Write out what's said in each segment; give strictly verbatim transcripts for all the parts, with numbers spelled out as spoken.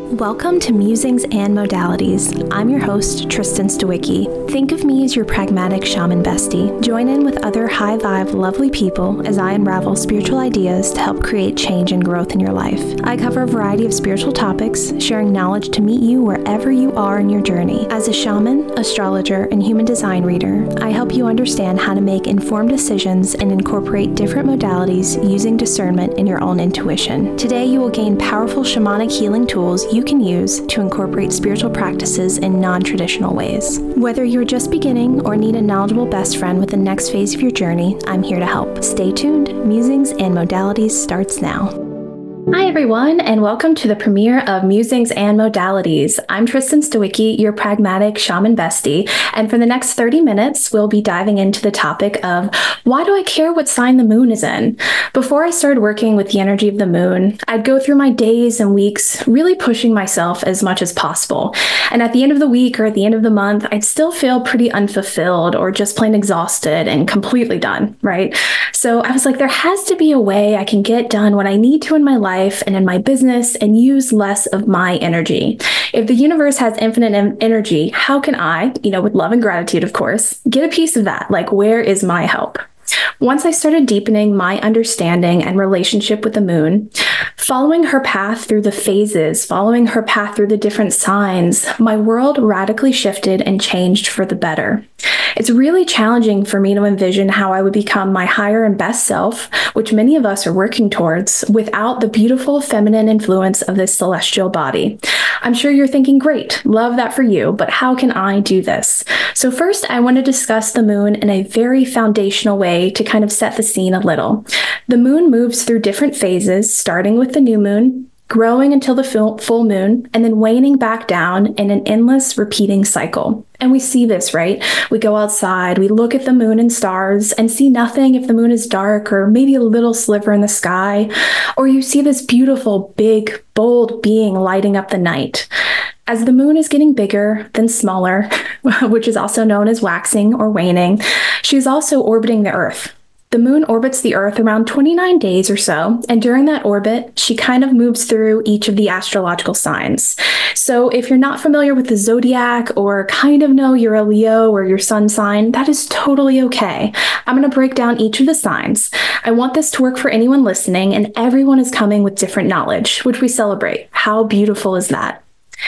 Welcome to Musings and Modalities. I'm your host, Tristan Stawicki. Think of me as your pragmatic shaman bestie. Join in with other high-vibe, lovely people as I unravel spiritual ideas to help create change and growth in your life. I cover a variety of spiritual topics, sharing knowledge to meet you wherever you are in your journey. As a shaman, astrologer, and human design reader, I help you understand how to make informed decisions and incorporate different modalities using discernment in your own intuition. Today, you will gain powerful shamanic healing tools you can use to incorporate spiritual practices in non-traditional ways. Whether you're just beginning or need a knowledgeable best friend with the next phase of your journey, I'm here to help. Stay tuned. Musings and Modalities starts now. Hi everyone, and welcome to the premiere of Musings and Modalities. I'm Tristan Stawicki, your pragmatic shaman bestie, and for the next thirty minutes, we'll be diving into the topic of why do I care what sign the moon is in? Before I started working with the energy of the moon, I'd go through my days and weeks really pushing myself as much as possible. And at the end of the week or at the end of the month, I'd still feel pretty unfulfilled or just plain exhausted and completely done, right? So I was like, there has to be a way I can get done what I need to in my life and in my business and use less of my energy. If the universe has infinite em- energy, how can I, you know, with love and gratitude, of course, get a piece of that? Like, where is my help? Once I started deepening my understanding and relationship with the moon, following her path through the phases, following her path through the different signs, my world radically shifted and changed for the better. It's really challenging for me to envision how I would become my higher and best self, which many of us are working towards, without the beautiful feminine influence of this celestial body. I'm sure you're thinking, great, love that for you, but how can I do this? So first, I want to discuss the moon in a very foundational way to kind of set the scene a little. The moon moves through different phases, starting with the new moon, growing until the full moon, and then waning back down in an endless repeating cycle. And we see this, right? We go outside, we look at the moon and stars and see nothing if the moon is dark or maybe a little sliver in the sky, or you see this beautiful, big, bold being lighting up the night. As the moon is getting bigger, then smaller, which is also known as waxing or waning, she's also orbiting the Earth. The moon orbits the Earth around twenty-nine days or so, and during that orbit, she kind of moves through each of the astrological signs. So if you're not familiar with the zodiac or kind of know you're a Leo or your sun sign, that is totally okay. I'm going to break down each of the signs. I want this to work for anyone listening, and everyone is coming with different knowledge, which we celebrate. How beautiful is that?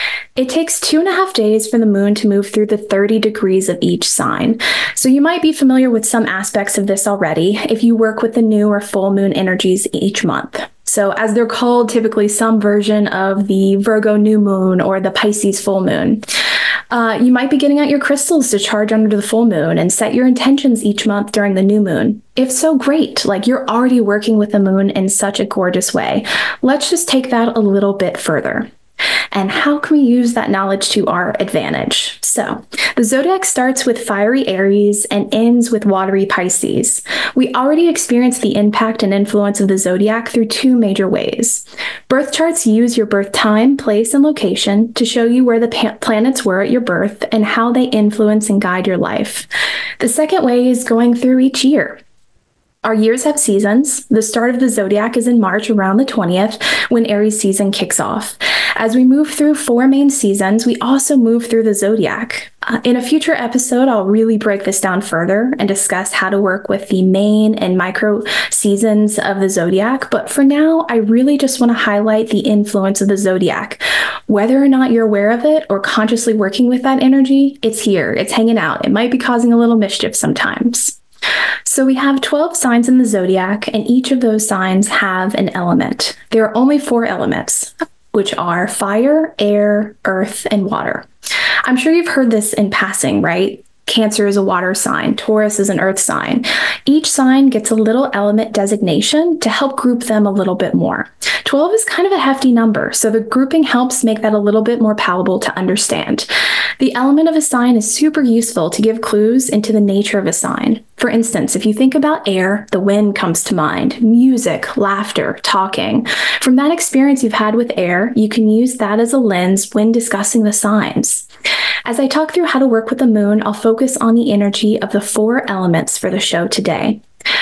It takes two and a half days for the moon to move through the thirty degrees of each sign. So you might be familiar with some aspects of this already if you work with the new or full moon energies each month. So as they're called, typically some version of the Virgo new moon or the Pisces full moon. Uh, you might be getting out your crystals to charge under the full moon and set your intentions each month during the new moon. If so, great. Like, you're already working with the moon in such a gorgeous way. Let's just take that a little bit further. And how can we use that knowledge to our advantage? So, the zodiac starts with fiery Aries and ends with watery Pisces. We already experienced the impact and influence of the zodiac through two major ways. Birth charts use your birth time, place, and location to show you where the pa- planets were at your birth and how they influence and guide your life. The second way is going through each year. Our years have seasons. The start of the zodiac is in March around the twentieth, when Aries season kicks off. As we move through four main seasons, we also move through the zodiac. Uh, in a future episode, I'll really break this down further and discuss how to work with the main and micro seasons of the zodiac. But for now, I really just want to highlight the influence of the zodiac. Whether or not you're aware of it or consciously working with that energy, it's here, it's hanging out. It might be causing a little mischief sometimes. So we have twelve signs in the zodiac, and each of those signs have an element. There are only four elements, which are fire, air, earth, and water. I'm sure you've heard this in passing, right? Cancer is a water sign. Taurus is an earth sign. Each sign gets a little element designation to help group them a little bit more. twelve is kind of a hefty number, so the grouping helps make that a little bit more palatable to understand. The element of a sign is super useful to give clues into the nature of a sign. For instance, if you think about air, the wind comes to mind, music, laughter, talking. From that experience you've had with air, you can use that as a lens when discussing the signs. As I talk through how to work with the moon, I'll focus on the energy of the four elements for the show today.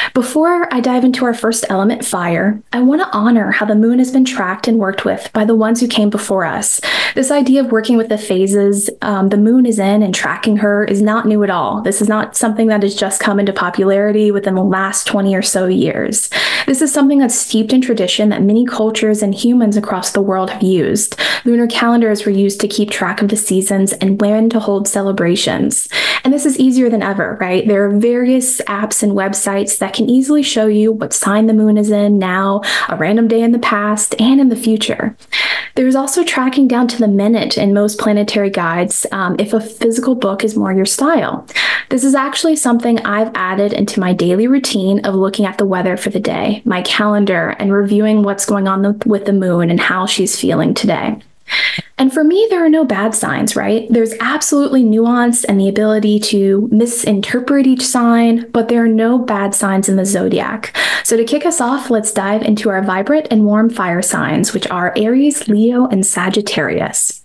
Before I dive into our first element, fire, I want to honor how the moon has been tracked and worked with by the ones who came before us. This idea of working with the phases um, the moon is in and tracking her is not new at all. This is not something that has just come into popularity within the last twenty or so years. This is something that's steeped in tradition that many cultures and humans across the world have used. Lunar calendars were used to keep track of the seasons and when to hold celebrations. And this is easier than ever, right? There are various apps and websites that can easily show you what sign the moon is in now, a random day in the past, and in the future. There's also tracking down to the minute in most planetary guides um, if a physical book is more your style. This is actually something I've added into my daily routine of looking at the weather for the day, my calendar, and reviewing what's going on with the moon and how she's feeling today. And for me, there are no bad signs, right? There's absolutely nuance and the ability to misinterpret each sign, but there are no bad signs in the zodiac. So to kick us off, let's dive into our vibrant and warm fire signs, which are Aries, Leo, and Sagittarius.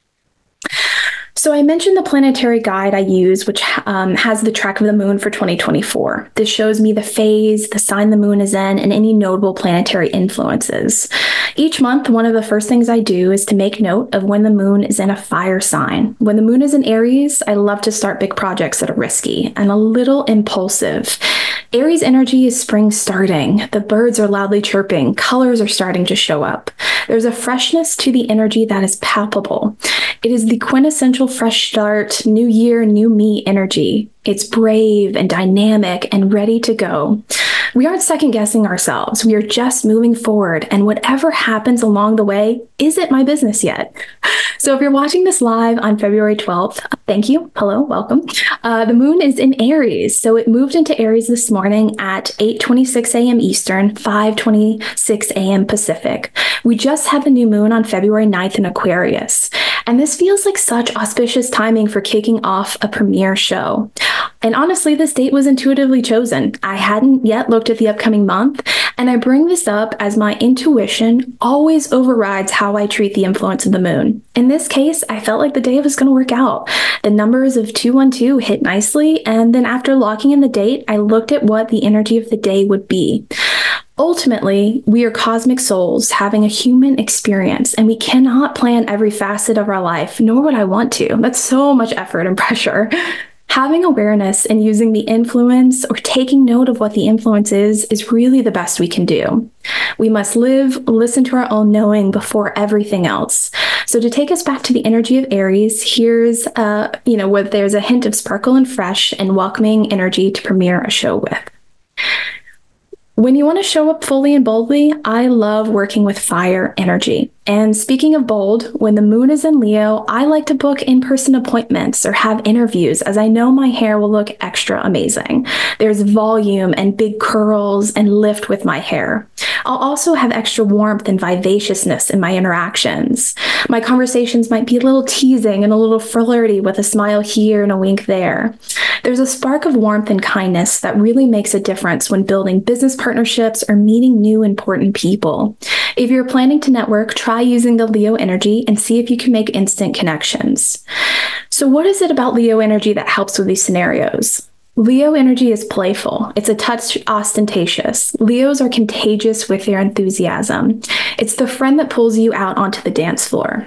So I mentioned the planetary guide I use, which um, has the track of the moon for twenty twenty-four. This shows me the phase, the sign the moon is in, and any notable planetary influences. Each month, one of the first things I do is to make note of when the moon is in a fire sign. When the moon is in Aries, I love to start big projects that are risky and a little impulsive. Aries energy is spring starting. The birds are loudly chirping. Colors are starting to show up. There's a freshness to the energy that is palpable. It is the quintessential fresh start, new year, new me energy. It's brave and dynamic and ready to go. We aren't second guessing ourselves. We are just moving forward, and whatever happens along the way isn't my business yet. So if you're watching this live on February twelfth, thank you. Hello, welcome. Uh, the moon is in Aries. So it moved into Aries this morning at eight twenty-six a.m. Eastern, five twenty-six a.m. Pacific. We just had the new moon on February ninth in Aquarius. And this feels like such auspicious timing for kicking off a premiere show. And honestly, this date was intuitively chosen. I hadn't yet looked at the upcoming month, and I bring this up as my intuition always overrides how I treat the influence of the moon. In this case, I felt like the day was going to work out. The numbers of two one two hit nicely, and then after locking in the date, I looked at what the energy of the day would be. Ultimately, we are cosmic souls having a human experience, and we cannot plan every facet of our life, nor would I want to. That's so much effort and pressure. Having awareness and using the influence or taking note of what the influence is, is really the best we can do. We must live, listen to our own knowing before everything else. So to take us back to the energy of Aries, here's, uh, you know, where there's a hint of sparkle and fresh and welcoming energy to premiere a show with. When you want to show up fully and boldly, I love working with fire energy. And speaking of bold, when the moon is in Leo, I like to book in-person appointments or have interviews, as I know my hair will look extra amazing. There's volume and big curls and lift with my hair. I'll also have extra warmth and vivaciousness in my interactions. My conversations might be a little teasing and a little flirty with a smile here and a wink there. There's a spark of warmth and kindness that really makes a difference when building business partnerships or meeting new important people. If you're planning to network, try using the Leo energy and see if you can make instant connections. So what is it about Leo energy that helps with these scenarios? Leo energy is playful. It's a touch ostentatious. Leos are contagious with their enthusiasm. It's the friend that pulls you out onto the dance floor.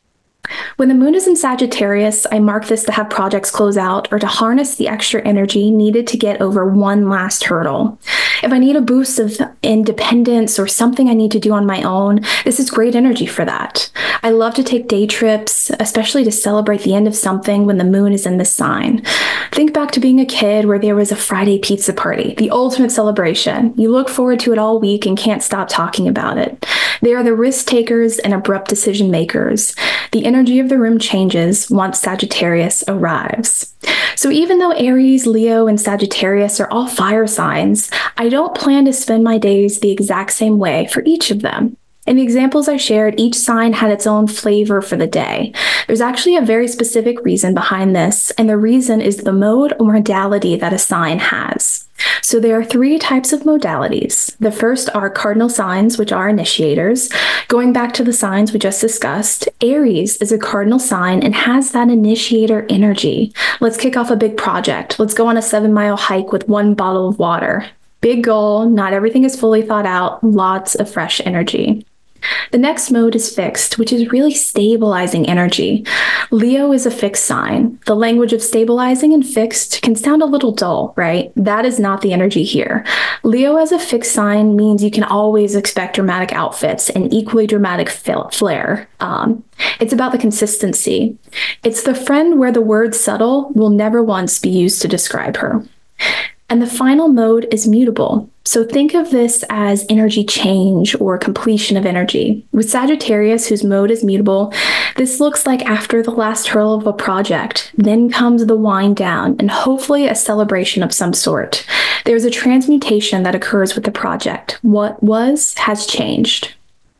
When the moon is in Sagittarius, I mark this to have projects close out or to harness the extra energy needed to get over one last hurdle. If I need a boost of independence or something I need to do on my own, this is great energy for that. I love to take day trips, especially to celebrate the end of something when the moon is in this sign. Think back to being a kid where there was a Friday pizza party, the ultimate celebration. You look forward to it all week and can't stop talking about it. They are the risk takers and abrupt decision makers. The energy of the room changes once Sagittarius arrives. So even though Aries, Leo, and Sagittarius are all fire signs, I don't plan to spend my days the exact same way for each of them. In the examples I shared, each sign had its own flavor for the day. There's actually a very specific reason behind this, and the reason is the mode or modality that a sign has. So there are three types of modalities. The first are cardinal signs, which are initiators. Going back to the signs we just discussed, Aries is a cardinal sign and has that initiator energy. Let's kick off a big project. Let's go on a seven mile hike with one bottle of water. Big goal, not everything is fully thought out, lots of fresh energy. The next mode is fixed, which is really stabilizing energy. Leo is a fixed sign. The language of stabilizing and fixed can sound a little dull, right? That is not the energy here. Leo as a fixed sign means you can always expect dramatic outfits and equally dramatic flair. Um, it's about the consistency. It's the friend where the word subtle will never once be used to describe her. And the final mode is mutable. So think of this as energy change or completion of energy. With Sagittarius, whose mode is mutable, this looks like after the last hurl of a project, then comes the wind down and hopefully a celebration of some sort. There's a transmutation that occurs with the project. What was has changed.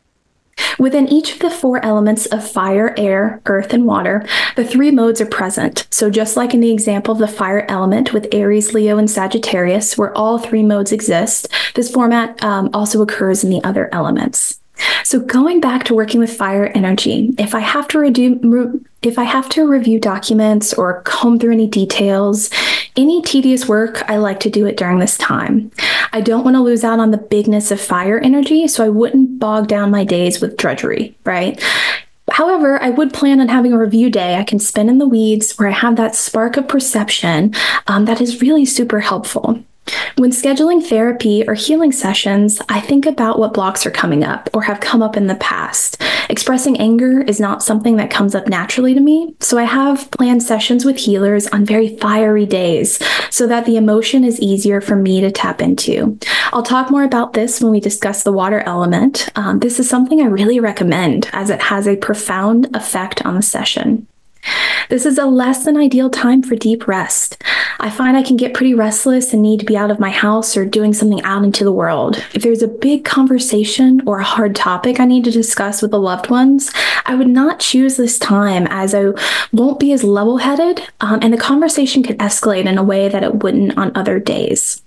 Within each of the four elements of fire, air, earth, and water, the three modes are present. So just like in the example of the fire element with Aries, Leo, and Sagittarius, where all three modes exist, this format um, also occurs in the other elements. So going back to working with fire energy, if I have to redo, if I have to review documents or comb through any details, any tedious work, I like to do it during this time. I don't want to lose out on the bigness of fire energy, so I wouldn't bog down my days with drudgery, right? However, I would plan on having a review day I can spend in the weeds where I have that spark of perception um, that is really super helpful. When scheduling therapy or healing sessions, I think about what blocks are coming up or have come up in the past. Expressing anger is not something that comes up naturally to me, so I have planned sessions with healers on very fiery days so that the emotion is easier for me to tap into. I'll talk more about this when we discuss the water element. Um, this is something I really recommend as it has a profound effect on the session. This is a less than ideal time for deep rest. I find I can get pretty restless and need to be out of my house or doing something out into the world. If there's a big conversation or a hard topic I need to discuss with the loved ones, I would not choose this time as I won't be as level-headed, um, and the conversation could escalate in a way that it wouldn't on other days.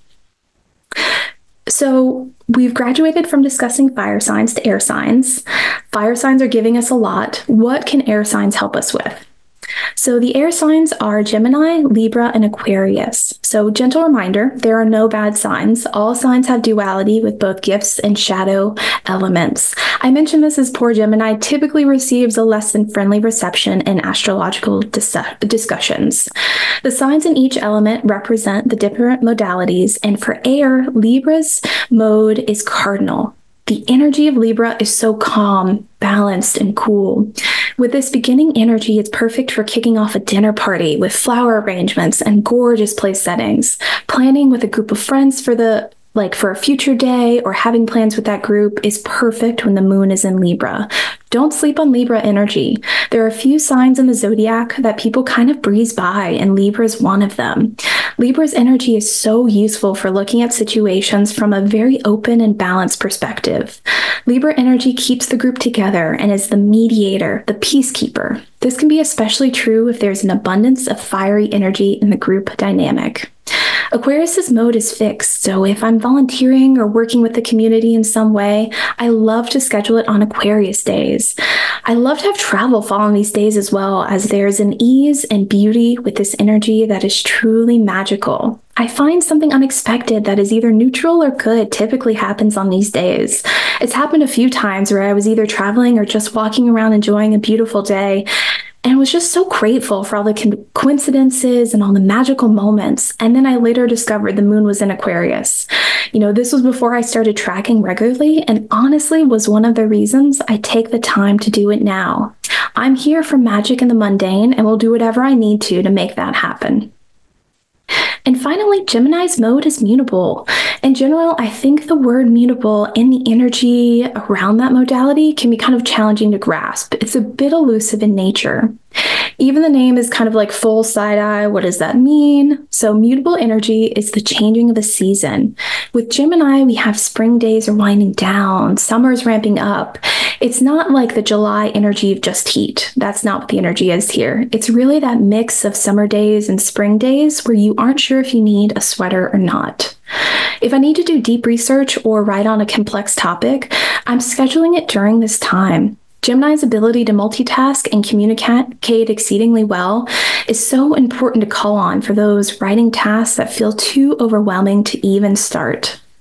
So we've graduated from discussing fire signs to air signs. Fire signs are giving us a lot. What can air signs help us with? So the air signs are Gemini, Libra, and Aquarius. So gentle reminder, there are no bad signs. All signs have duality with both gifts and shadow elements. I mentioned this as poor Gemini typically receives a less than friendly reception in astrological dis- discussions. The signs in each element represent the different modalities, and for air, Libra's mode is cardinal. The energy of Libra is so calm, balanced, and cool. With this beginning energy, it's perfect for kicking off a dinner party with flower arrangements and gorgeous place settings, planning with a group of friends for the like for a future day or having plans with that group is perfect when the moon is in Libra. Don't sleep on Libra energy. There are a few signs in the zodiac that people kind of breeze by, and Libra is one of them. Libra's energy is so useful for looking at situations from a very open and balanced perspective. Libra energy keeps the group together and is the mediator, the peacekeeper. This can be especially true if there's an abundance of fiery energy in the group dynamic. Aquarius's mode is fixed, so if I'm volunteering or working with the community in some way, I love to schedule it on Aquarius days. I love to have travel fall on these days as well, as there's an ease and beauty with this energy that is truly magical. I find something unexpected that is either neutral or good typically happens on these days. It's happened a few times where I was either traveling or just walking around enjoying a beautiful day, and was just so grateful for all the co- coincidences and all the magical moments. And then I later discovered the moon was in Aquarius. You know, this was before I started tracking regularly, and honestly was one of the reasons I take the time to do it now. I'm here for magic in the mundane and will do whatever I need to to make that happen. And finally, Gemini's mode is mutable. In general, I think the word mutable and the energy around that modality can be kind of challenging to grasp. It's a bit elusive in nature. Even the name is kind of like full side eye. What does that mean? So mutable energy is the changing of a season. With Gemini, we have spring days are winding down, summer's ramping up. It's not like the July energy of just heat. That's not what the energy is here. It's really that mix of summer days and spring days where you aren't sure if you need a sweater or not. If I need to do deep research or write on a complex topic, I'm scheduling it during this time. Gemini's ability to multitask and communicate exceedingly well is so important to call on for those writing tasks that feel too overwhelming to even start.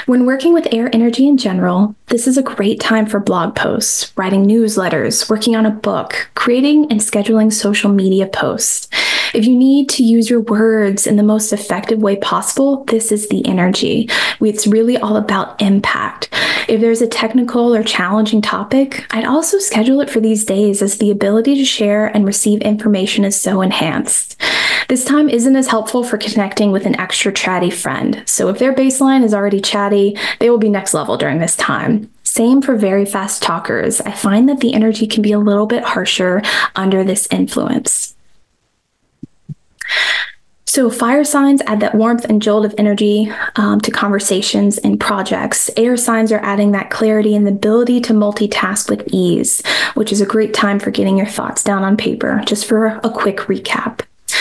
When working with air energy in general, this is a great time for blog posts, writing newsletters, working on a book, creating and scheduling social media posts. If you need to use your words in the most effective way possible, this is the energy. It's really all about impact. If there's a technical or challenging topic, I'd also schedule it for these days, as the ability to share and receive information is so enhanced. This time isn't as helpful for connecting with an extra chatty friend. So if their baseline is already chatty, they will be next level during this time. Same for very fast talkers. I find that the energy can be a little bit harsher under this influence. So fire signs add that warmth and jolt of energy um, to conversations and projects. Air signs are adding that clarity and the ability to multitask with ease, which is a great time for getting your thoughts down on paper. Just for a quick recap.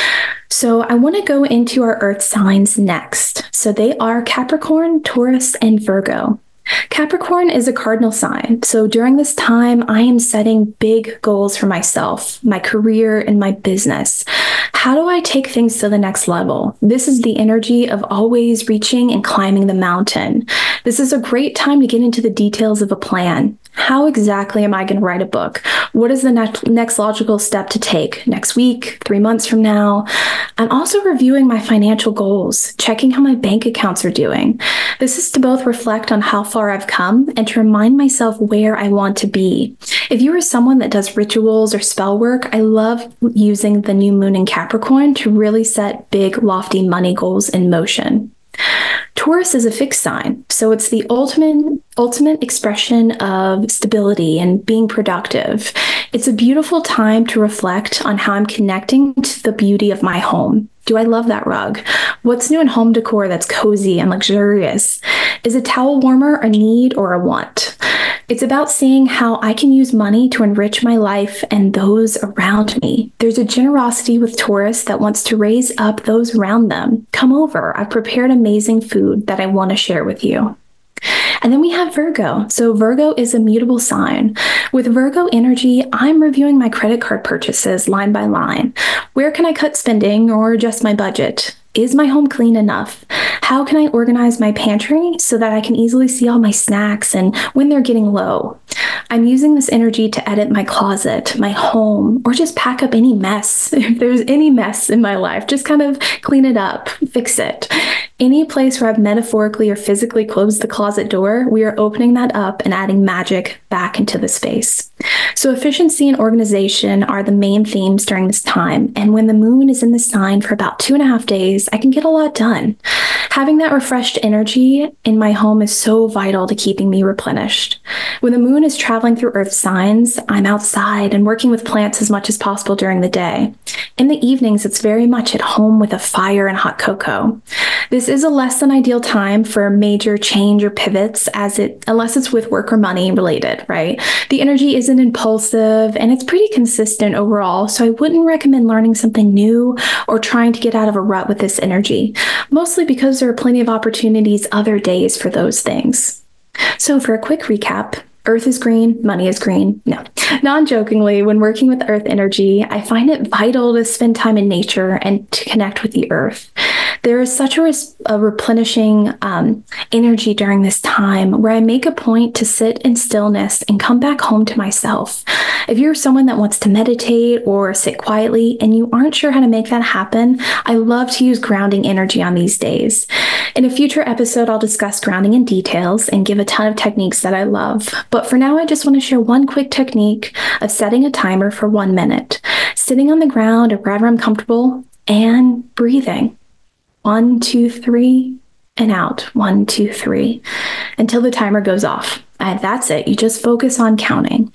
So I want to go into our earth signs next. So they are Capricorn, Taurus, and Virgo. Capricorn is a cardinal sign. So during this time, I am setting big goals for myself, my career, and my business. How do I take things to the next level? This is the energy of always reaching and climbing the mountain. This is a great time to get into the details of a plan. How exactly am I going to write a book? What is the next, next logical step to take? Next week, three months from now? I'm also reviewing my financial goals, checking how my bank accounts are doing. This is to both reflect on how far I've come and to remind myself where I want to be. If you are someone that does rituals or spell work, I love using the new moon in Capricorn to really set big, lofty money goals in motion. Taurus is a fixed sign, so it's the ultimate ultimate expression of stability and being productive. It's a beautiful time to reflect on how I'm connecting to the beauty of my home. Do I love that rug? What's new in home decor that's cozy and luxurious? Is a towel warmer a need or a want? It's about seeing how I can use money to enrich my life and those around me. There's a generosity with Taurus that wants to raise up those around them. Come over. I've prepared amazing food that I want to share with you. And then we have Virgo. So Virgo is a mutable sign. With Virgo energy, I'm reviewing my credit card purchases line by line. Where can I cut spending or adjust my budget? Is my home clean enough? How can I organize my pantry so that I can easily see all my snacks and when they're getting low? I'm using this energy to edit my closet, my home, or just pack up any mess. If there's any mess in my life, just kind of clean it up, fix it. Any place where I've metaphorically or physically closed the closet door, we are opening that up and adding magic back into the space. So efficiency and organization are the main themes during this time. And when the moon is in the sign for about two and a half days, I can get a lot done. Having that refreshed energy in my home is so vital to keeping me replenished. When the moon is traveling through earth signs, I'm outside and working with plants as much as possible during the day. In the evenings, it's very much at home with a fire and hot cocoa. This is a less than ideal time for a major change or pivots, as it unless it's with work or money related, right? The energy isn't impulsive and it's pretty consistent overall, so I wouldn't recommend learning something new or trying to get out of a rut with this energy, mostly because there are plenty of opportunities other days for those things. So for a quick recap, Earth is green, money is green. No, non-jokingly, when working with earth energy, I find it vital to spend time in nature and to connect with the earth. There is such a, res- a replenishing um, energy during this time where I make a point to sit in stillness and come back home to myself. If you're someone that wants to meditate or sit quietly and you aren't sure how to make that happen, I love to use grounding energy on these days. In a future episode, I'll discuss grounding in details and give a ton of techniques that I love. But for now, I just want to share one quick technique of setting a timer for one minute, sitting on the ground or wherever I'm comfortable, and breathing. One, two, three, and out. One, two, three, until the timer goes off. And that's it. You just focus on counting.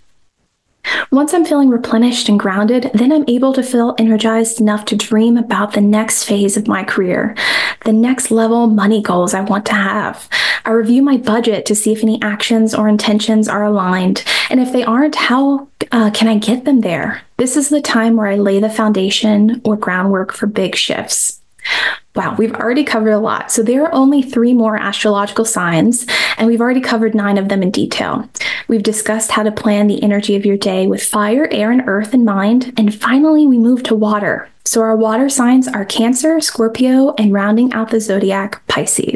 Once I'm feeling replenished and grounded, then I'm able to feel energized enough to dream about the next phase of my career, the next level money goals I want to have. I review my budget to see if any actions or intentions are aligned, and if they aren't, how uh, can I get them there? This is the time where I lay the foundation or groundwork for big shifts. Wow, we've already covered a lot. So there are only three more astrological signs, and we've already covered nine of them in detail. We've discussed how to plan the energy of your day with fire, air, and earth in mind. And finally, we move to water. So our water signs are Cancer, Scorpio, and rounding out the zodiac, Pisces.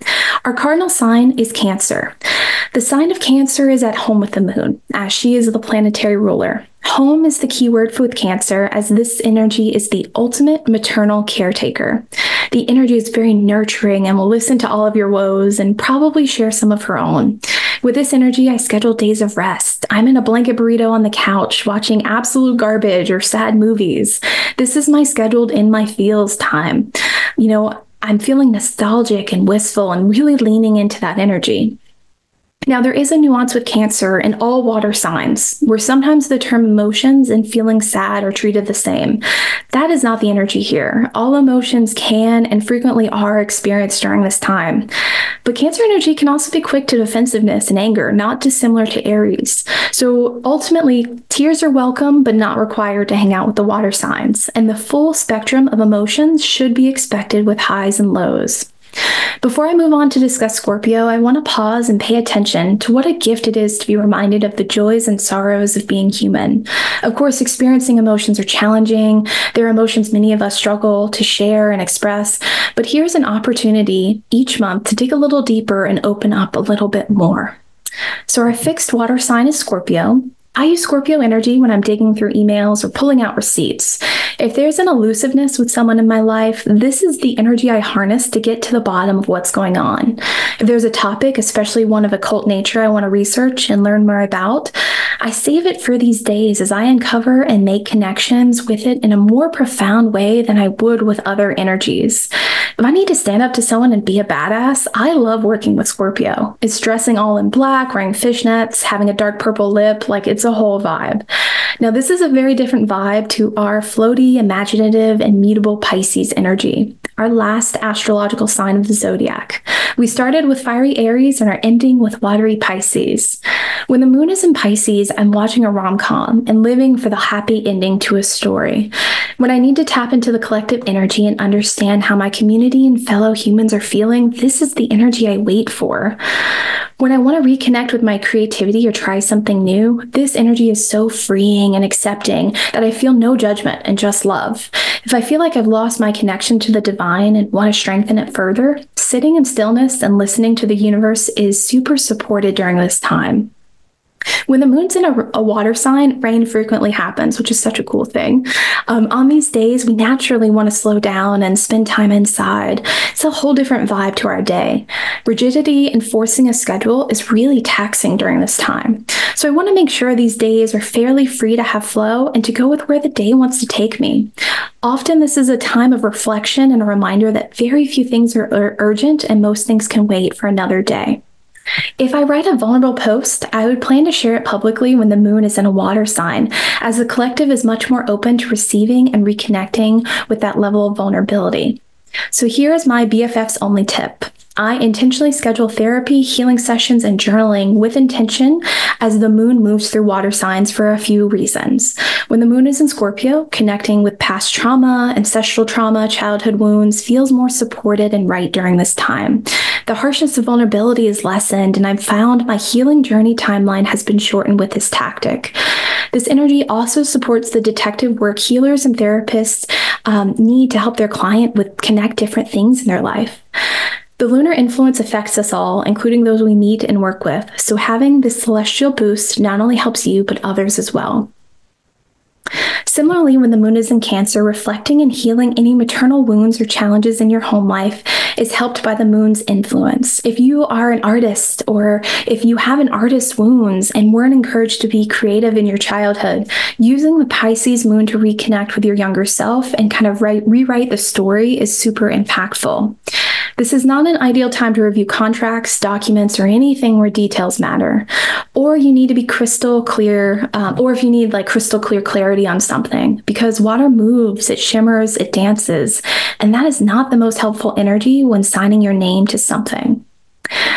Our cardinal sign is Cancer. The sign of Cancer is at home with the moon, as she is the planetary ruler. Home is the key word for with Cancer, as this energy is the ultimate maternal caretaker. The energy is very nurturing and will listen to all of your woes and probably share some of her own. With this energy, I schedule days of rest. I'm in a blanket burrito on the couch watching absolute garbage or sad movies. This is my scheduled in my feels time. You know, I'm feeling nostalgic and wistful and really leaning into that energy. Now, there is a nuance with Cancer in all water signs, where sometimes the term emotions and feeling sad are treated the same. That is not the energy here. All emotions can and frequently are experienced during this time. But Cancer energy can also be quick to defensiveness and anger, not dissimilar to Aries. So ultimately, tears are welcome, but not required to hang out with the water signs. And the full spectrum of emotions should be expected with highs and lows. Before I move on to discuss Scorpio, I want to pause and pay attention to what a gift it is to be reminded of the joys and sorrows of being human. Of course, experiencing emotions are challenging. There are emotions many of us struggle to share and express, but here's an opportunity each month to dig a little deeper and open up a little bit more. So our fixed water sign is Scorpio. I use Scorpio energy when I'm digging through emails or pulling out receipts. If there's an elusiveness with someone in my life, this is the energy I harness to get to the bottom of what's going on. If there's a topic, especially one of occult nature, I want to research and learn more about, I save it for these days as I uncover and make connections with it in a more profound way than I would with other energies. If I need to stand up to someone and be a badass, I love working with Scorpio. It's dressing all in black, wearing fishnets, having a dark purple lip, like it's a whole vibe. Now, this is a very different vibe to our floaty, imaginative, and mutable Pisces energy, our last astrological sign of the zodiac. We started with fiery Aries and are ending with watery Pisces. When the moon is in Pisces, I'm watching a rom-com and living for the happy ending to a story. When I need to tap into the collective energy and understand how my community and fellow humans are feeling, this is the energy I wait for. When I want to reconnect with my creativity or try something new, this energy is so freeing and accepting that I feel no judgment and just love. If I feel like I've lost my connection to the divine and want to strengthen it further, sitting in stillness and listening to the universe is super supported during this time. When the moon's in a, a water sign, rain frequently happens, which is such a cool thing. Um, on these days, we naturally want to slow down and spend time inside. It's a whole different vibe to our day. Rigidity and forcing a schedule is really taxing during this time. So I want to make sure these days are fairly free to have flow and to go with where the day wants to take me. Often this is a time of reflection and a reminder that very few things are ur- urgent and most things can wait for another day. If I write a vulnerable post, I would plan to share it publicly when the moon is in a water sign, as the collective is much more open to receiving and reconnecting with that level of vulnerability. So here is my B F F's only tip. I intentionally schedule therapy, healing sessions, and journaling with intention as the moon moves through water signs for a few reasons. When the moon is in Scorpio, connecting with past trauma, ancestral trauma, childhood wounds feels more supported and right during this time. The harshness of vulnerability is lessened, and I've found my healing journey timeline has been shortened with this tactic. This energy also supports the detective work healers and therapists um, need to help their client with connect different things in their life. The lunar influence affects us all, including those we meet and work with, so having this celestial boost not only helps you, but others as well. Similarly, when the moon is in Cancer, reflecting and healing any maternal wounds or challenges in your home life is helped by the moon's influence. If you are an artist, or if you have an artist's wounds and weren't encouraged to be creative in your childhood, using the Pisces moon to reconnect with your younger self and kind of write, rewrite the story is super impactful. This is not an ideal time to review contracts, documents, or anything where details matter. Or you need to be crystal clear, um, or if you need like crystal clear clarity on something, because water moves, it shimmers, it dances, and that is not the most helpful energy when signing your name to something.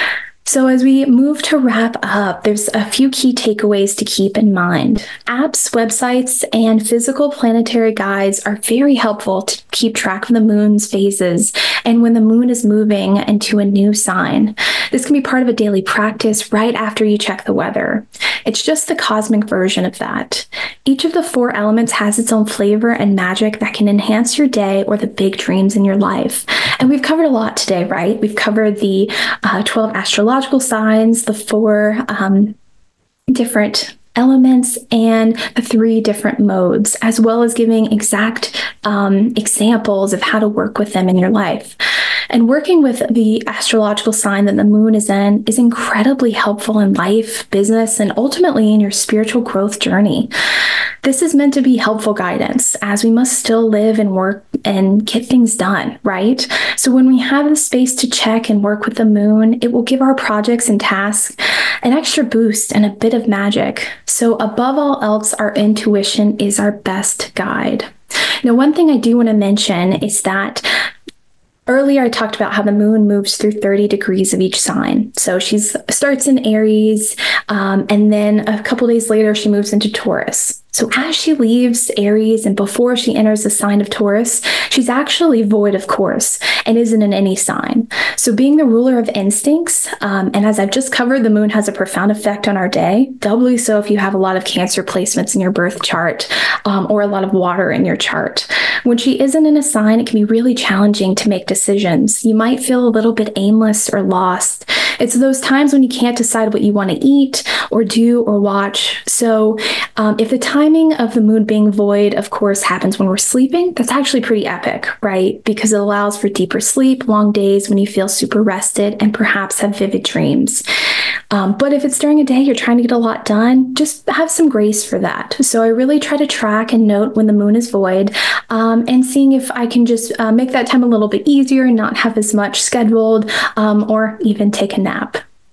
So as we move to wrap up, there's a few key takeaways to keep in mind. Apps, websites, and physical planetary guides are very helpful to keep track of the moon's phases and when the moon is moving into a new sign. This can be part of a daily practice right after you check the weather. It's just the cosmic version of that. Each of the four elements has its own flavor and magic that can enhance your day or the big dreams in your life. And we've covered a lot today, right? We've covered the uh, twelve astrological signs, the four um, different elements, and the three different modes, as well as giving exact um, examples of how to work with them in your life. And working with the astrological sign that the moon is in is incredibly helpful in life, business, and ultimately in your spiritual growth journey. This is meant to be helpful guidance, as we must still live and work and get things done, right? So when we have the space to check and work with the moon, it will give our projects and tasks an extra boost and a bit of magic. So above all else, our intuition is our best guide. Now, one thing I do want to mention is that earlier, I talked about how the moon moves through thirty degrees of each sign. So she starts in Aries, um, and then a couple days later, she moves into Taurus. So as she leaves Aries and before she enters the sign of Taurus, she's actually void of course and isn't in any sign. So being the ruler of instincts, um, and as I've just covered, the moon has a profound effect on our day, doubly so if you have a lot of Cancer placements in your birth chart um, or a lot of water in your chart. When she isn't in a sign, it can be really challenging to make decisions. You might feel a little bit aimless or lost. It's those times when you can't decide what you want to eat or do or watch. So um, if the timing of the moon being void, of course, happens when we're sleeping, that's actually pretty epic, right? Because it allows for deeper sleep, long days when you feel super rested, and perhaps have vivid dreams. Um, but if it's during a day you're trying to get a lot done, just have some grace for that. So I really try to track and note when the moon is void, um, and seeing if I can just uh, make that time a little bit easier and not have as much scheduled, um, or even take a nap.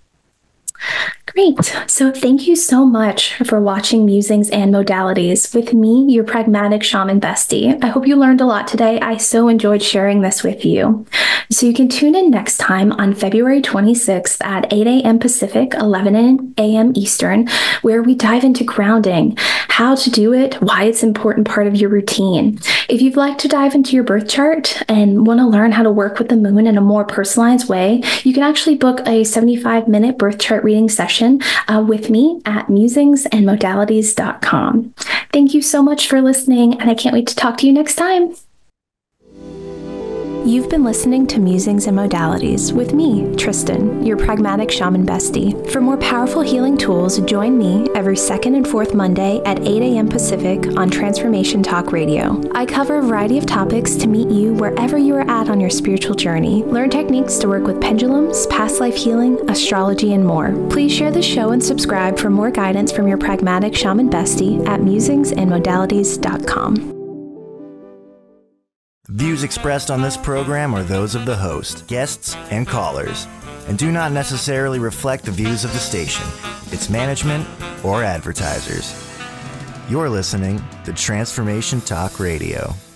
Great. So thank you so much for watching Musings and Modalities with me, your pragmatic shaman bestie. I hope you learned a lot today. I so enjoyed sharing this with you. So you can tune in next time on February twenty-sixth at eight a.m. Pacific, eleven a.m. Eastern, where we dive into grounding, how to do it, why it's an important part of your routine. If you'd like to dive into your birth chart and want to learn how to work with the moon in a more personalized way, you can actually book a seventy-five minute birth chart reading session uh, with me at musings and modalities dot com. Thank you so much for listening, and I can't wait to talk to you next time. You've been listening to Musings and Modalities with me, Tristan, your pragmatic shaman bestie. For more powerful healing tools, join me every second and fourth Monday at eight a.m. Pacific on Transformation Talk Radio. I cover a variety of topics to meet you wherever you are at on your spiritual journey. Learn techniques to work with pendulums, past life healing, astrology, and more. Please share the show and subscribe for more guidance from your pragmatic shaman bestie at musings and modalities dot com. Views expressed on this program are those of the host, guests, and callers, and do not necessarily reflect the views of the station, its management, or advertisers. You're listening to Transformation Talk Radio.